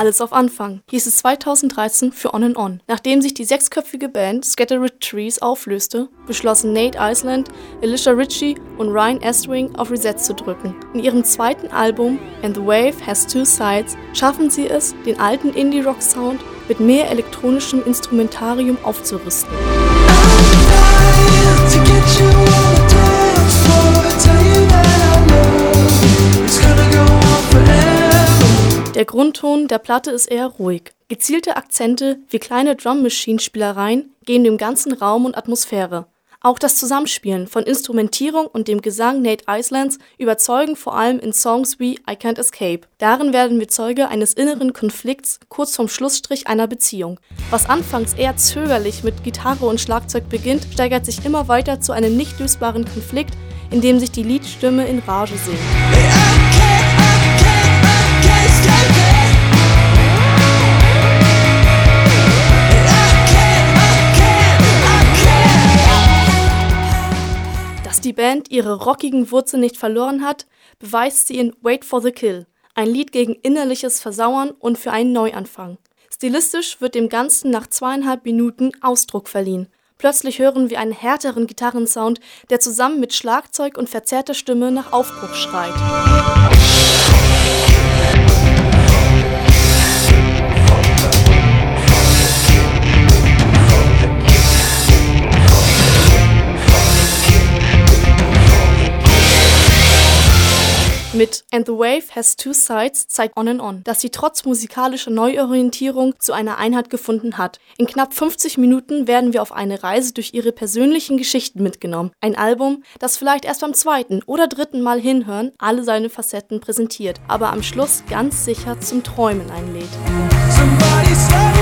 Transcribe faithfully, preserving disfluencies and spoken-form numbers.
Alles auf Anfang, hieß es zweitausenddreizehn für On and On. Nachdem sich die sechsköpfige Band Scattered Trees auflöste, beschlossen Nate Iceland, Alicia Ritchie und Ryan Estwing auf Reset zu drücken. In ihrem zweiten Album And the Wave Has Two Sides schaffen sie es, den alten Indie-Rock-Sound mit mehr elektronischem Instrumentarium aufzurüsten. Der Grundton der Platte ist eher ruhig. Gezielte Akzente wie kleine Drum-Machine-Spielereien geben dem ganzen Raum und Atmosphäre. Auch das Zusammenspielen von Instrumentierung und dem Gesang Nate Icelands überzeugen vor allem in Songs wie I Can't Escape. Darin werden wir Zeuge eines inneren Konflikts kurz vorm Schlussstrich einer Beziehung. Was anfangs eher zögerlich mit Gitarre und Schlagzeug beginnt, steigert sich immer weiter zu einem nicht lösbaren Konflikt, in dem sich die Liedstimme in Rage singt. Dass die Band ihre rockigen Wurzeln nicht verloren hat, beweist sie in Wait for the Kill, ein Lied gegen innerliches Versauern und für einen Neuanfang. Stilistisch wird dem Ganzen nach zweieinhalb Minuten Ausdruck verliehen. Plötzlich hören wir einen härteren Gitarrensound, der zusammen mit Schlagzeug und verzerrter Stimme nach Aufbruch schreit. Mit And the Wave Has Two Sides zeigt On and On, dass sie trotz musikalischer Neuorientierung zu einer Einheit gefunden hat. In knapp fünfzig Minuten werden wir auf eine Reise durch ihre persönlichen Geschichten mitgenommen. Ein Album, das vielleicht erst beim zweiten oder dritten Mal hinhören alle seine Facetten präsentiert, aber am Schluss ganz sicher zum Träumen einlädt.